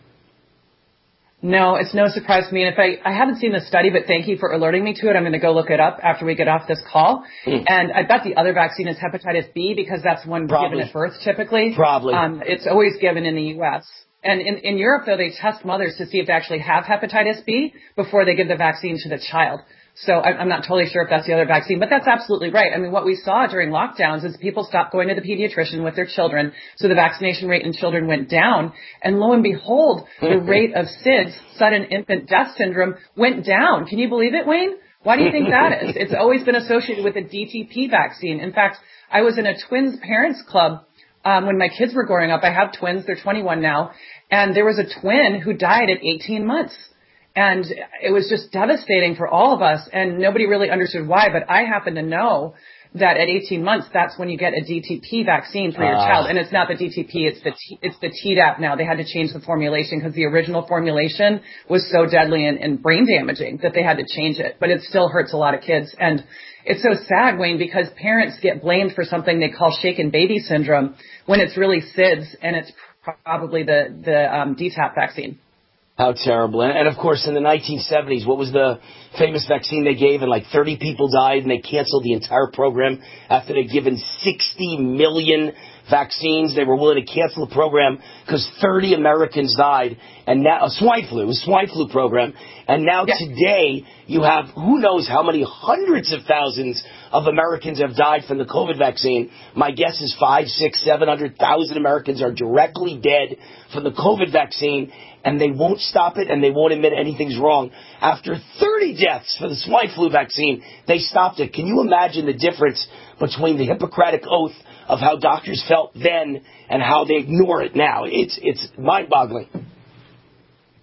No, it's no surprise to me. And if I, I haven't seen the study, but thank you for alerting me to it. I'm going to go look it up after we get off this call. Mm. And I bet the other vaccine is hepatitis B, because that's one Probably. given at birth typically. Probably. Um, it's always given in the U S. And in, in Europe, though, they test mothers to see if they actually have hepatitis B before they give the vaccine to the child. So I'm not totally sure if that's the other vaccine, but that's absolutely right. I mean, what we saw during lockdowns is people stopped going to the pediatrician with their children, so the vaccination rate in children went down. And lo and behold, the rate of S I D S, sudden infant death syndrome, went down. Can you believe it, Wayne? Why do you think that is? It's always been associated with the D T P vaccine. In fact, I was in a twins parents club um, when my kids were growing up. I have twins. They're twenty-one now. And there was a twin who died at eighteen months. And it was just devastating for all of us, and nobody really understood why. But I happen to know that at eighteen months, that's when you get a D T P vaccine for your uh. child. And it's not the D T P, it's the T, it's the Tdap now. They had to change the formulation because the original formulation was so deadly and, and brain damaging that they had to change it. But it still hurts a lot of kids. And it's so sad, Wayne, because parents get blamed for something they call shaken baby syndrome when it's really S I D S, and it's probably the, the um, D T A P vaccine. How terrible. And, and, of course, in the nineteen seventies, what was the famous vaccine they gave? And like thirty people died, and they canceled the entire program after they'd given sixty million vaccines. They were willing to cancel the program because thirty Americans died. And now, uh, swine flu, it was swine flu program. And now yeah. today, you have who knows how many hundreds of thousands of Americans have died from the COVID vaccine. My guess is five, six, seven hundred thousand Americans are directly dead from the COVID vaccine. And they won't stop it, and they won't admit anything's wrong. After thirty deaths for the swine flu vaccine, they stopped it. Can you imagine the difference between the Hippocratic Oath of how doctors felt then and how they ignore it now? It's it's mind-boggling.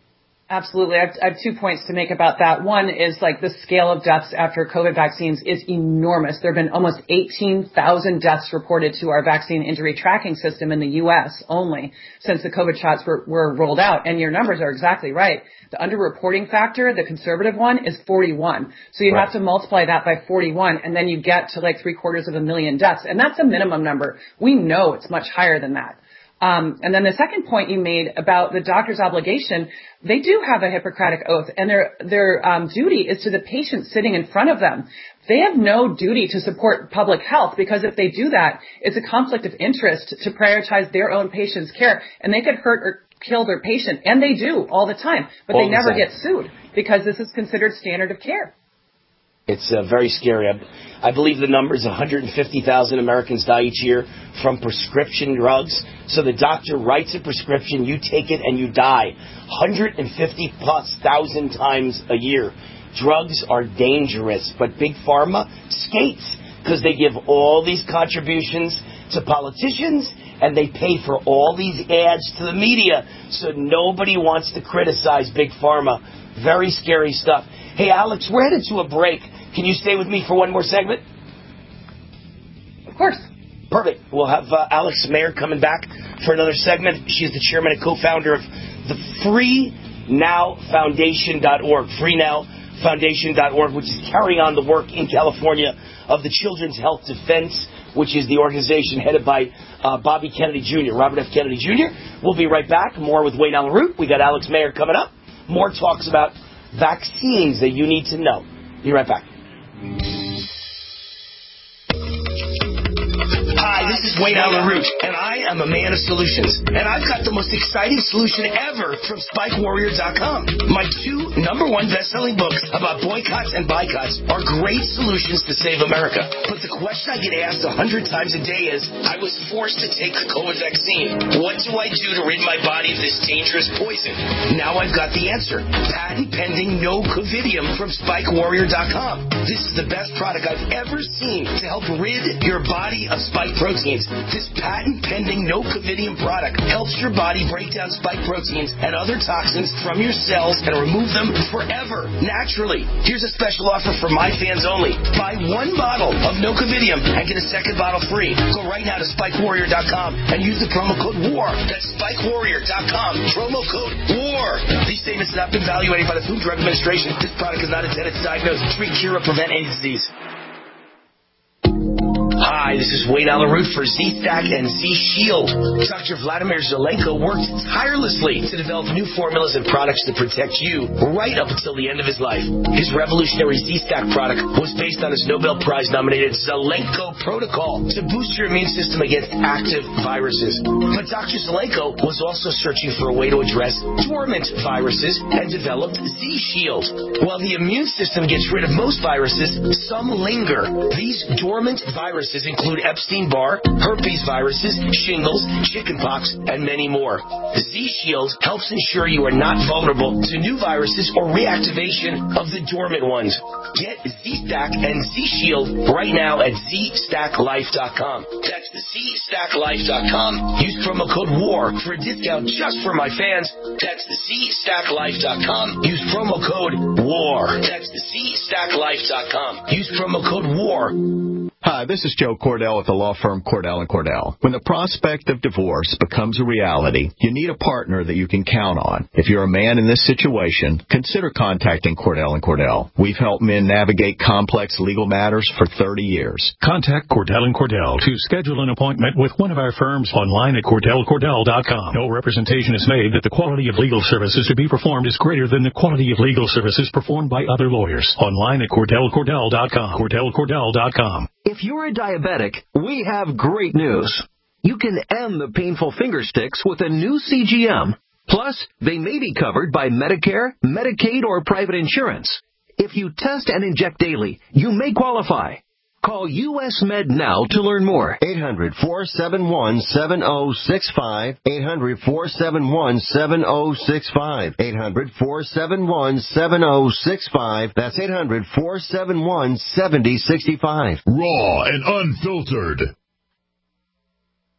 Absolutely. I have, I have two points to make about that. One is like the scale of deaths after COVID vaccines is enormous. There have been almost eighteen thousand deaths reported to our vaccine injury tracking system in the U S only since the COVID shots were, were rolled out. And your numbers are exactly right. The underreporting factor, the conservative one, is forty-one. So you right. have to multiply that by forty-one, and then you get to like three quarters of a million deaths. And that's a minimum number. We know it's much higher than that. Um, and then the second point you made about the doctor's obligation, they do have a Hippocratic oath, and their their um, duty is to the patient sitting in front of them. They have no duty to support public health, because if they do that, it's a conflict of interest to prioritize their own patient's care, and they could hurt or kill their patient, and they do all the time, but all they never time. get sued because this is considered standard of care. It's uh, very scary. I, I believe the number is one hundred fifty thousand Americans die each year from prescription drugs. So the doctor writes a prescription, you take it, and you die. one hundred fifty plus thousand times a year. Drugs are dangerous, but Big Pharma skates because they give all these contributions to politicians, and they pay for all these ads to the media, so nobody wants to criticize Big Pharma. Very scary stuff. Hey, Alex, we're headed to a break. Can you stay with me for one more segment? Of course. Perfect. We'll have uh, Alex Mayer coming back for another segment. She's the chairman and co-founder of the Free Now Foundation dot org, Free Now Foundation dot org, which is carrying on the work in California of the Children's Health Defense, which is the organization headed by uh, Bobby Kennedy Junior, Robert F. Kennedy Junior We'll be right back. More with Wayne Allyn Root. We got Alex Mayer coming up. More talks about vaccines that you need to know. Be right back. Hi, this is Wayne Allyn Root, and I am a man of solutions. And I've got the most exciting solution ever from Spike Warrior dot com. My two number one best-selling books about boycotts and boycotts are great solutions to save America. But the question I get asked a hundred times a day is, I was forced to take the COVID vaccine. What do I do to rid my body of this dangerous poison? Now I've got the answer. Patent pending No Covidium from Spike Warrior dot com. This is the best product I've ever seen to help rid your body of spike proteins. This patent-pending No Covidium product helps your body break down spike proteins and other toxins from your cells and remove them forever, naturally. Here's a special offer for my fans only. Buy one bottle of No Covidium and get a second bottle free. Go right now to Spike Warrior dot com and use the promo code WAR. That's Spike Warrior dot com, promo code WAR. These statements have not been evaluated by the Food and Drug Administration. This product is not intended to diagnose, treat, cure, or prevent any disease. Hi, this is Wayne Allyn Root for Z-Stack and Z-Shield. Doctor Vladimir Zelenko worked tirelessly to develop new formulas and products to protect you right up until the end of his life. His revolutionary Z-Stack product was based on his Nobel Prize-nominated Zelenko protocol to boost your immune system against active viruses. But Doctor Zelenko was also searching for a way to address dormant viruses and developed Z-Shield. While the immune system gets rid of most viruses, some linger. These dormant viruses include Epstein-Barr, herpes viruses, shingles, chickenpox, and many more. Z-Shield helps ensure you are not vulnerable to new viruses or reactivation of the dormant ones. Get Z-Stack and Z-Shield right now at Z Stack Life dot com. That's Z Stack Life dot com. Use promo code WAR for a discount just for my fans. That's Z Stack Life dot com. Use promo code WAR. That's Z Stack Life dot com. Use promo code WAR. Hi, this is Joe Cordell at the law firm Cordell and Cordell. When the prospect of divorce becomes a reality, you need a partner that you can count on. If you're a man in this situation, consider contacting Cordell and Cordell. We've helped men navigate complex legal matters for thirty years. Contact Cordell and Cordell to schedule an appointment with one of our firms online at Cordell Cordell dot com. No representation is made that the quality of legal services to be performed is greater than the quality of legal services performed by other lawyers. Online at Cordell Cordell dot com. Cordell Cordell dot com. If you're a diabetic, we have great news. You can end the painful finger sticks with a new C G M. Plus, they may be covered by Medicare, Medicaid, or private insurance. If you test and inject daily, you may qualify. Call U S Med now to learn more. eight hundred, four seven one, seven oh six five. eight hundred, four seven one, seven oh six five. eight hundred, four seven one, seven oh six five. That's eight hundred, four seven one, seven oh six five. Raw and unfiltered.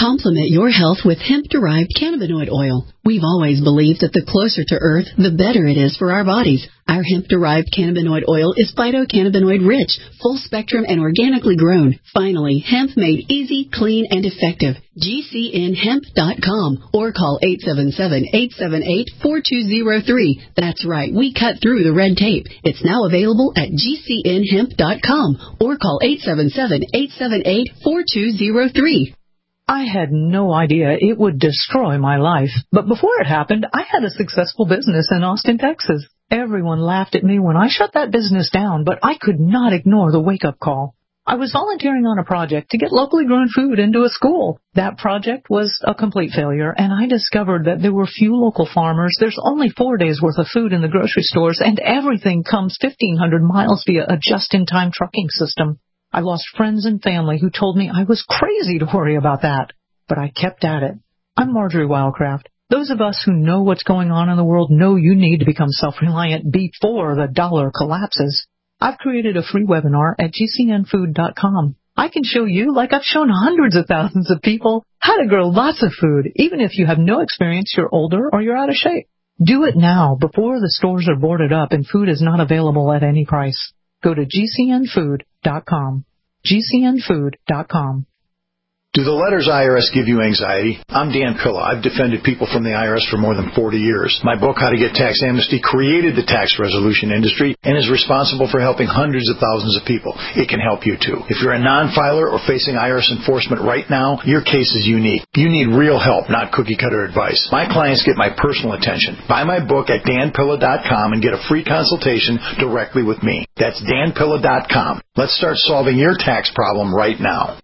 Complement your health with hemp-derived cannabinoid oil. We've always believed that the closer to Earth, the better it is for our bodies. Our hemp-derived cannabinoid oil is phytocannabinoid-rich, full-spectrum, and organically grown. Finally, hemp made easy, clean, and effective. G C N hemp dot com or call eight seven seven, eight seven eight, four two zero three. That's right, we cut through the red tape. It's now available at G C N hemp dot com or call eight seven seven, eight seven eight, four two zero three. I had no idea it would destroy my life. But before it happened, I had a successful business in Austin, Texas. Everyone laughed at me when I shut that business down, but I could not ignore the wake-up call. I was volunteering on a project to get locally grown food into a school. That project was a complete failure, and I discovered that there were few local farmers. There's only four days' worth of food in the grocery stores, and everything comes fifteen hundred miles via a just-in-time trucking system. I lost friends and family who told me I was crazy to worry about that, but I kept at it. I'm Marjorie Wildcraft. Those of us who know what's going on in the world know you need to become self-reliant before the dollar collapses. I've created a free webinar at G C N food dot com. I can show you, like I've shown hundreds of thousands of people, how to grow lots of food, even if you have no experience, you're older, or you're out of shape. Do it now, before the stores are boarded up and food is not available at any price. Go to G C N food dot com. G C N food dot com. Do the letters I R S give you anxiety? I'm Dan Pilla. I've defended people from the I R S for more than forty years. My book, How to Get Tax Amnesty, created the tax resolution industry and is responsible for helping hundreds of thousands of people. It can help you, too. If you're a non-filer or facing I R S enforcement right now, your case is unique. You need real help, not cookie-cutter advice. My clients get my personal attention. Buy my book at Dan Pilla dot com and get a free consultation directly with me. That's Dan Pilla dot com. Let's start solving your tax problem right now.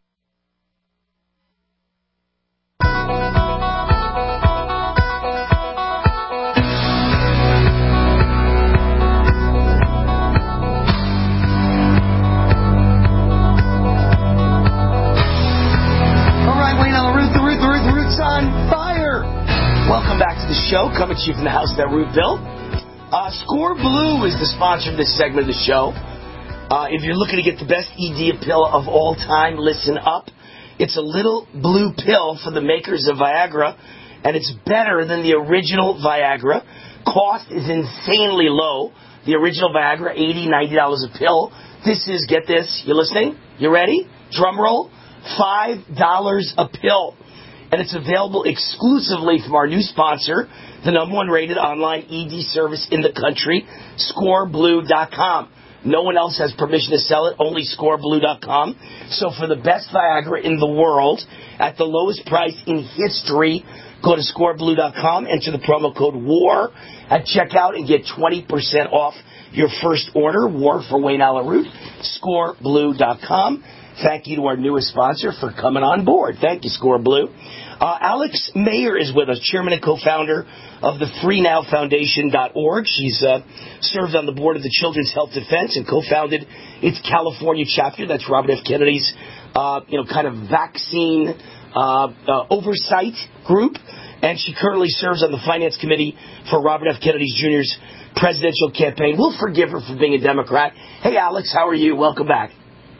On fire! Welcome back to the show, coming to you from the house that Root built. Uh, Score Blue is the sponsor of this segment of the show. Uh, if you're looking to get the best E D pill of all time, listen up. It's a little blue pill for the makers of Viagra, and it's better than the original Viagra. Cost is insanely low. The original Viagra, eighty dollars, ninety dollars a pill. This is, get this, you listening? You ready? Drum roll. five dollars a pill. And it's available exclusively from our new sponsor, the number one rated online E D service in the country, score blue dot com. No one else has permission to sell it, only score blue dot com. So for the best Viagra in the world, at the lowest price in history, go to score blue dot com, enter the promo code WAR at checkout, and get twenty percent off your first order. WAR for Wayne Allyn Root, score blue dot com. Thank you to our newest sponsor for coming on board. Thank you, Score Blue. Uh, Alex Mayer is with us, chairman and co-founder of the free now foundation dot org. She's uh, served on the board of the Children's Health Defense and co-founded its California chapter. That's Robert F. Kennedy's, uh, you know, kind of vaccine uh, uh, oversight group. And she currently serves on the finance committee for Robert F. Kennedy Junior's presidential campaign. We'll forgive her for being a Democrat. Hey, Alex, how are you? Welcome back.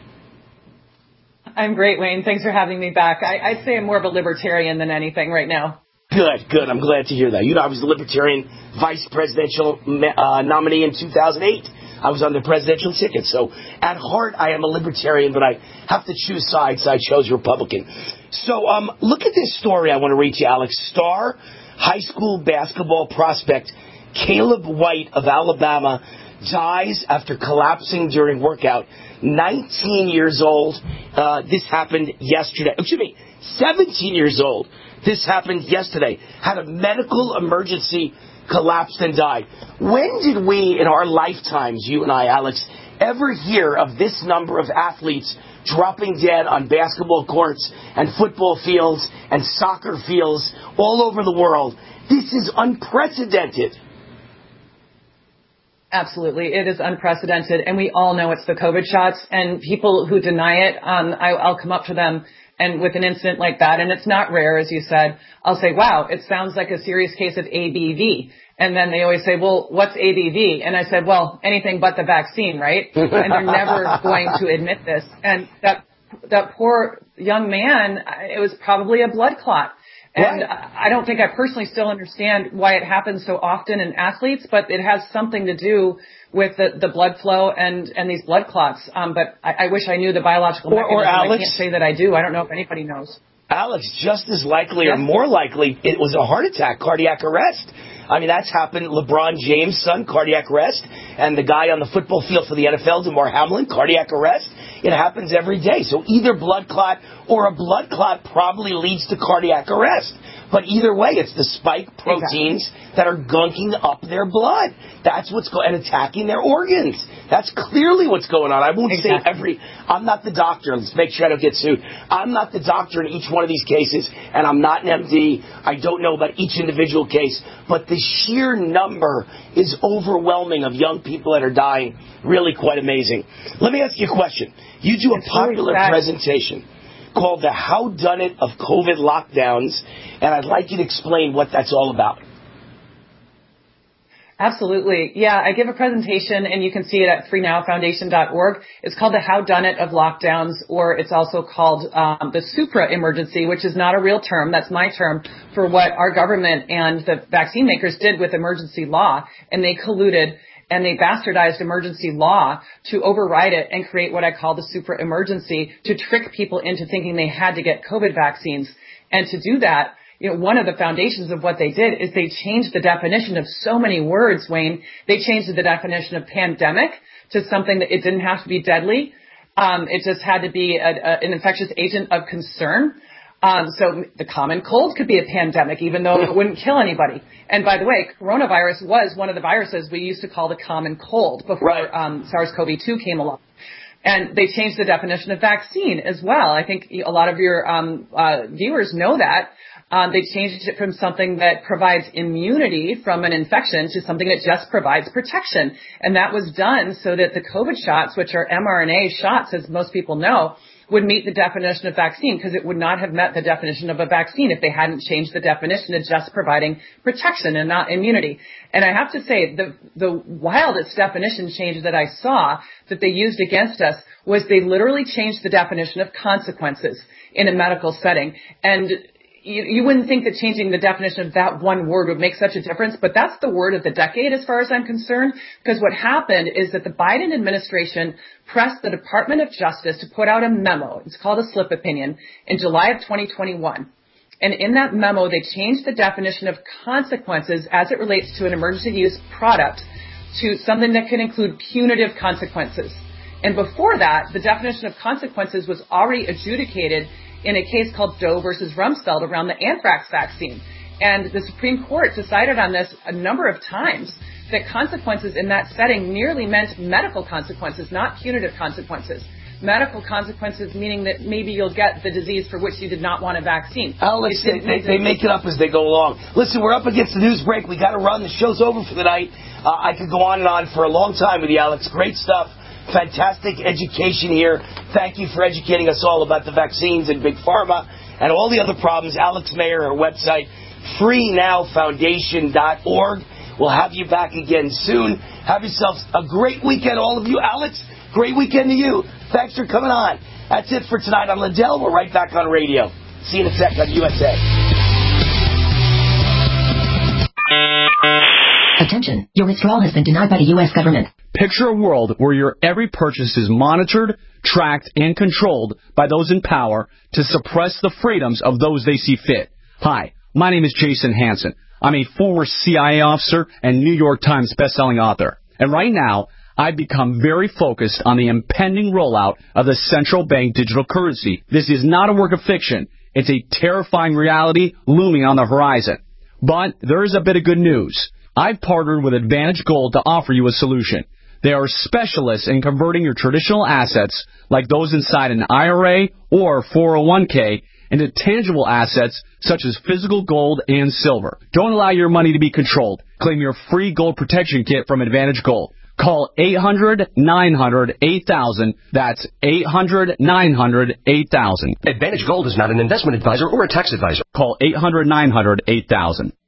I'm great, Wayne. Thanks for having me back. I, I'd say I'm more of a libertarian than anything right now. Good, good. I'm glad to hear that. You know, I was the Libertarian vice presidential uh, nominee in two thousand eight. I was on the presidential ticket. So at heart, I am a libertarian, but I have to choose sides, so I chose Republican. So um, look at this story I want to read to you, Alex. Star high school basketball prospect Caleb White of Alabama dies after collapsing during workout. nineteen years old. Uh, this happened yesterday. Excuse me, seventeen years old. This happened yesterday. Had a medical emergency, collapsed and died. When did we, in our lifetimes, you and I, Alex, ever hear of this number of athletes dropping dead on basketball courts and football fields and soccer fields all over the world? This is unprecedented. Absolutely. It is unprecedented, and we all know it's the COVID shots, and people who deny it, um, I, I'll come up to them, and with an incident like that, and it's not rare, as you said, I'll say, wow, it sounds like a serious case of A B V. And then they always say, well, what's A B V? And I said, well, anything but the vaccine, right? And they're never going to admit this. And that that poor young man, it was probably a blood clot. And right. I don't think I personally still understand why it happens so often in athletes, but it has something to do with the, the blood flow and, and these blood clots. Um, but I, I wish I knew the biological or, mechanism. Or Alex, I can't say that I do. I don't know if anybody knows. Alex, just as likely yes. or more likely, it was a heart attack, cardiac arrest. I mean, that's happened. LeBron James' son, cardiac arrest. And the guy on the football field for the N F L, DeMar Hamlin, cardiac arrest. It happens every day. So either blood clot or a blood clot probably leads to cardiac arrest. But either way, it's the spike proteins exactly. that are gunking up their blood. That's what's going and attacking their organs. That's clearly what's going on. I won't exactly. say every. I'm not the doctor. Let's make sure I don't get sued. I'm not the doctor in each one of these cases, and I'm not an M D. I don't know about each individual case, but the sheer number is overwhelming of young people that are dying. Really quite amazing. Let me ask you a question. You do a it's popular really presentation called the How Done It of COVID Lockdowns, and I'd like you to explain what that's all about. Absolutely. Yeah, I give a presentation, and you can see it at free now foundation dot org. It's called the How Done It of Lockdowns, or it's also called um, the Supra Emergency, which is not a real term. That's my term for what our government and the vaccine makers did with emergency law, and they colluded and they bastardized emergency law to override it and create what I call the super emergency to trick people into thinking they had to get COVID vaccines. And to do that, you know, one of the foundations of what they did is they changed the definition of so many words, Wayne. They changed the definition of pandemic to something that it didn't have to be deadly. Um, it just had to be a, a, an infectious agent of concern. Um, so the common cold could be a pandemic, even though it wouldn't kill anybody. And by the way, coronavirus was one of the viruses we used to call the common cold before right. um, SARS-C o V two came along. And they changed the definition of vaccine as well. I think a lot of your um, uh, viewers know that. Um, they changed it from something that provides immunity from an infection to something that just provides protection. And that was done so that the COVID shots, which are mRNA shots, as most people know, would meet the definition of vaccine, because it would not have met the definition of a vaccine if they hadn't changed the definition to just providing protection and not immunity. And I have to say, the the wildest definition change that I saw that they used against us was they literally changed the definition of consequences in a medical setting. And You, you wouldn't think that changing the definition of that one word would make such a difference, but that's the word of the decade as far as I'm concerned, because what happened is that the Biden administration pressed the Department of Justice to put out a memo. It's called a slip opinion in July of twenty twenty-one. And in that memo, they changed the definition of consequences as it relates to an emergency use product to something that can include punitive consequences. And before that, the definition of consequences was already adjudicated in a case called Doe versus Rumsfeld around the anthrax vaccine. And the Supreme Court decided on this a number of times, that consequences in that setting merely meant medical consequences, not punitive consequences. Medical consequences meaning that maybe you'll get the disease for which you did not want a vaccine. Alex, they, they, they make it up as they go along. Listen, we're up against the news break. We got to run. The show's over for the night. Uh, I could go on and on for a long time with you, Alex. Great stuff. Fantastic education here. Thank you for educating us all about the vaccines and Big Pharma and all the other problems. Alex Mayer, her website, free now foundation dot org. We'll have you back again soon. Have yourselves a great weekend, all of you. Alex, great weekend to you. Thanks for coming on. That's it for tonight on Lindell. We're right back on radio. See you in a sec on U S A. Attention, your withdrawal has been denied by the U S government. Picture a world where your every purchase is monitored, tracked, and controlled by those in power to suppress the freedoms of those they see fit. Hi, my name is Jason Hansen. I'm a former C I A officer and New York Times bestselling author. And right now, I've become very focused on the impending rollout of the central bank digital currency. This is not a work of fiction. It's a terrifying reality looming on the horizon. But there is a bit of good news. I've partnered with Advantage Gold to offer you a solution. They are specialists in converting your traditional assets, like those inside an I R A or four oh one k, into tangible assets such as physical gold and silver. Don't allow your money to be controlled. Claim your free gold protection kit from Advantage Gold. Call eight hundred, nine hundred, eight thousand. That's eight hundred, nine hundred, eight thousand. Advantage Gold is not an investment advisor or a tax advisor. Call eight hundred, nine hundred, eight thousand.